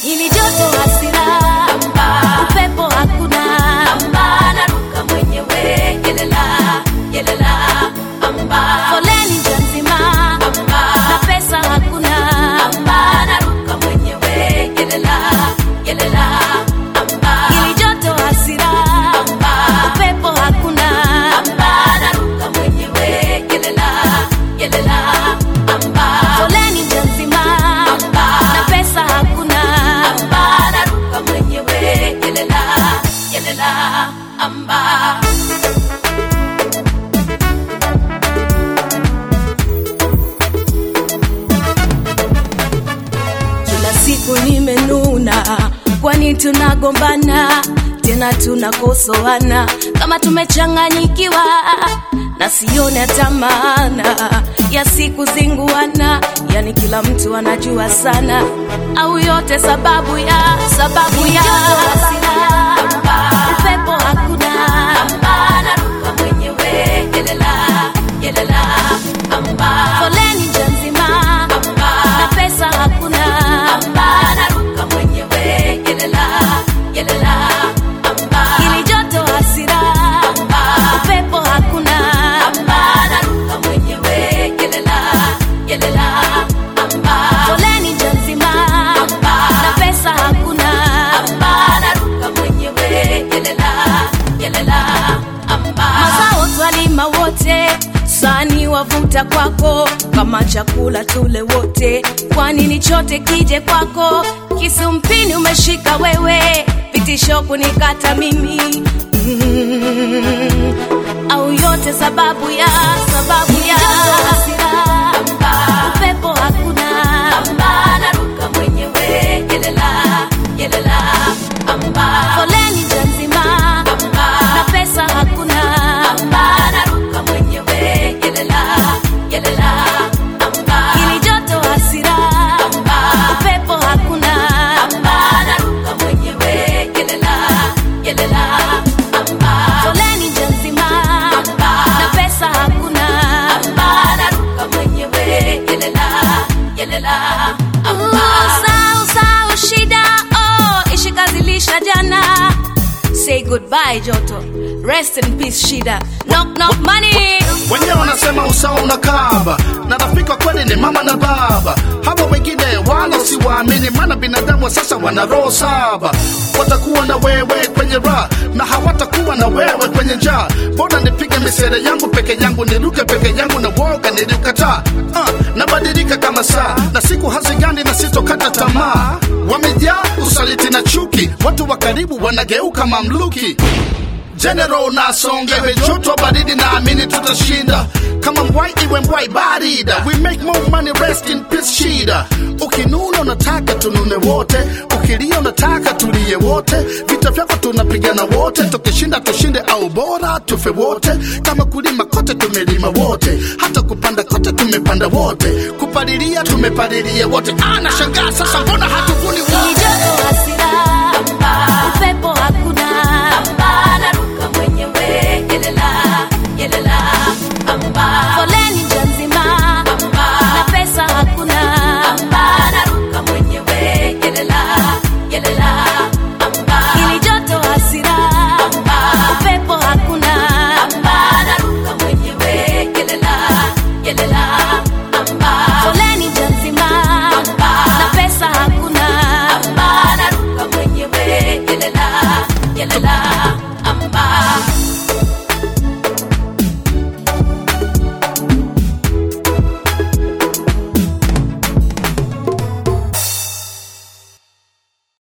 Ili joto hasira, upepo hakuna, naruka mwenyewe, yelela, yelela, foleni njia nzima, na pesa hakuna, naruka mwenyewe, yelela, yelela, ili joto hasira, upepo hakuna, naruka mwenyewe, yelela, yelela, foleni njia nzima, na pesa hakuna, naruka mwenyewe, yelela, yelela, Kila siku nimenuna, kwani tunagombana, tena tunakosoana, kama tumechanganyikiwa, na sione hata maana ya siku zinguana, yani kila mtu anajua sana, au yote sababu ya upepo hakuna, naruka mwenyewe, yelela, yelela, foleni njia nzima, na pesa hakuna, naruka mwenyewe, yelela, yelela, ili joto hasira, upepo hakuna, naruka mwenyewe, yelela, yelela, foleni njia nzima, na pesa hakuna, naruka mwenyewe, yelela, yelela, mazao twalima wote, sani wavuta kwako, kama chakula tule wote, kwani ni chote kije kwako, kisu mpini umeshika wewe, pitisho kunikata mimi, au yote sababu ya upepo hakuna, naruka mwenyewe, yelela, yelela, foleni njia nzima, na pesa hakuna, naruka mwenyewe, yelela, yelela, ili joto hasira, upepo hakuna, naruka mwenyewe, yelela, yelela, foleni njia nzima, na pesa hakuna, naruka mwenyewe, yelela, yelela, Usau shida, ishikazilisha jana. Say goodbye joto, rest in peace shida, knock money. Wenye wanasema usawa unakaba, na rafiki kweli ni mama na baba. Hawa wengine wala siwaamini, maana binadamu sasa wana roho saba. Watakuwa na wewe kwenye raha, na hawatakuwa na wewe kwenye njaa. Bora nipige misere yangu peke yangu, niruke peke yangu, na woga niliukataa. Nabadilika kama saa, na siku hazigani na sitokata tamaa. Wamejaa usaliti na chuki, watu wa karibu wanageuka mamluki. General nasongewe, joto baridi na amini tutashinda. Kama mbwai iwe mbwai barida, we make more money, rest in peace shida. Ukinuna unataka tunune wote, ukilia unataka tulie wote. Vita vyako tunapigana wote, tukishinda tushinde au bora tufe wote. Kama kulima kote tumelima wote, hata kupanda kote tumepanda wote, kupalilia tumepalilia wote. Nashangaa sasa mbona hatuvuni wote.